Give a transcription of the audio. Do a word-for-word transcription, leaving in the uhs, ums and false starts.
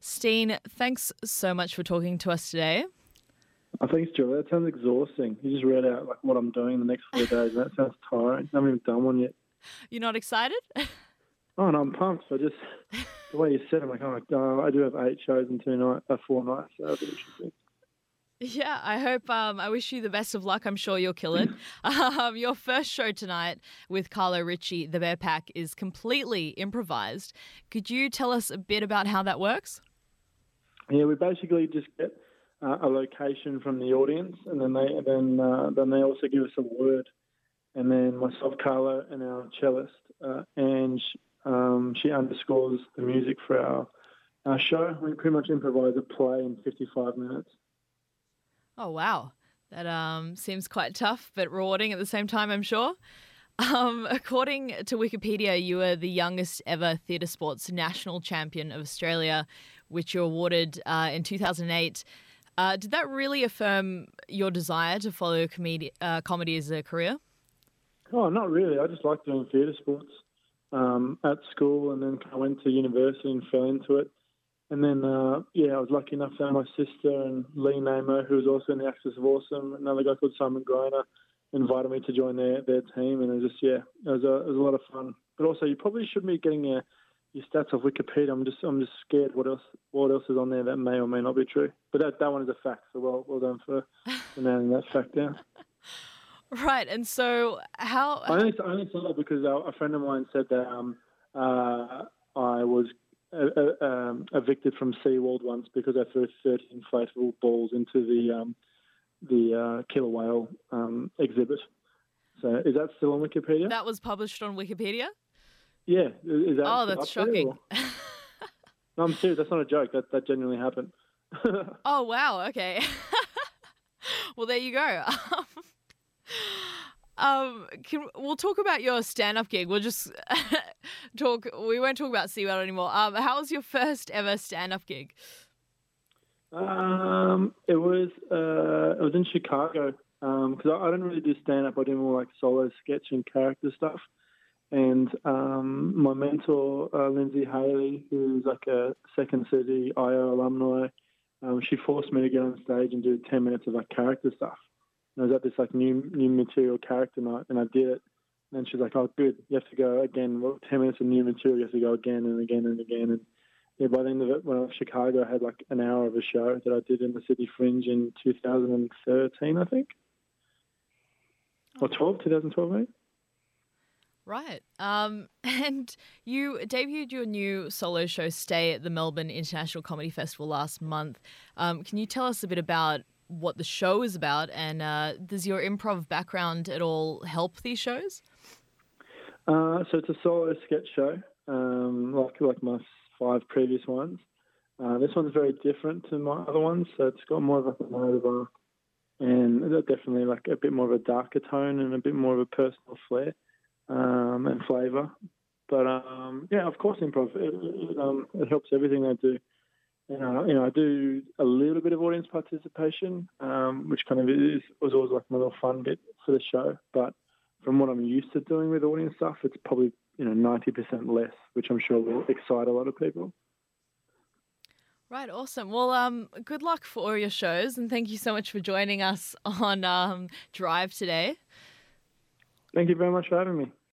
Steen, thanks so much for talking to us today. Oh, thanks, Julia. That sounds exhausting. You just read out like what I'm doing in the next four days. That sounds tiring. I haven't even done one yet. You're not excited? Oh, no, I'm pumped. So just the way you said it, I'm like, oh, uh, I do have eight shows in two nights, uh, four nights. So that'll be interesting. Yeah, I hope, um, I wish you the best of luck. I'm sure you'll kill it. um, your first show tonight with Carlo Ritchie, The Bear Pack, is completely improvised. Could you tell us a bit about how that works? Yeah, we basically just get uh, a location from the audience, and then they then uh, then they also give us a word, and then myself, Carlo, and our cellist, uh, Ange, um, she underscores the music for our our show. We pretty much improvise a play in fifty-five minutes. Oh, wow. That um, seems quite tough, but rewarding at the same time, I'm sure. Um, according to Wikipedia, you were the youngest ever theatre sports national champion of Australia, which you awarded uh, in two thousand eight. Uh, did that really affirm your desire to follow comedi- uh, comedy as a career? Oh, not really. I just like doing theatre sports um, at school, and then I went to university and fell into it. And then, uh, yeah, I was lucky enough to have my sister and Lee Namo, who was also in the Axis of Awesome, another guy called Simon Greiner, invited me to join their, their team. And it was just, yeah, it was, a, it was a lot of fun. But also, you probably shouldn't be getting your, your stats off Wikipedia. I'm just I'm just scared what else what else is on there that may or may not be true. But that, that one is a fact, so well, well done for nailing that fact down. Right, and so how... I only, I only saw that because a, a friend of mine said that um, uh, I was... Uh, uh, um, evicted from SeaWorld once because I threw thirty inflatable balls into the um, the uh, killer whale um, exhibit. So is that still on Wikipedia? That was published on Wikipedia? Yeah. Is that oh, that's shocking. No, I'm serious. That's not a joke. That that genuinely happened. Oh, wow. Okay. Well, there you go. Um, can, we'll talk about your stand-up gig. We'll just talk. We won't talk about SeaWorld anymore. Um, how was your first ever stand-up gig? Um, it was uh, it was in Chicago because um, I, I don't really do stand-up. I do more like solo sketch and character stuff. And um, my mentor, uh, Lindsay Haley, who's like a Second City I O alumni, um, she forced me to get on stage and do ten minutes of like character stuff. I was at this like new new material character night, and I did it. And then she's like, "Oh, good, you have to go again. Well, ten minutes of new material, you have to go again and again and again." And yeah, by the end of it, when I was in Chicago, I had like an hour of a show that I did in the City Fringe in two thousand thirteen, I think, or twelve, twenty twelve, maybe. Right. Um, and you debuted your new solo show, Stay, at the Melbourne International Comedy Festival last month. Um, can you tell us a bit about what the show is about, and uh, does your improv background at all help these shows? Uh, so it's a solo sketch show, um, like like my five previous ones. Uh, this one's very different to my other ones, so it's got more of a narrative arc, and definitely like a bit more of a darker tone and a bit more of a personal flair um, and flavour. But um, yeah, of course, improv it, it, um, it helps everything I do. And, uh, you know, I do a little bit of audience participation, um, which kind of is was always like my little fun bit for the show. But from what I'm used to doing with audience stuff, it's probably, you know, ninety percent less, which I'm sure will excite a lot of people. Right, awesome. Well, um, good luck for all your shows, and thank you so much for joining us on um, Drive today. Thank you very much for having me.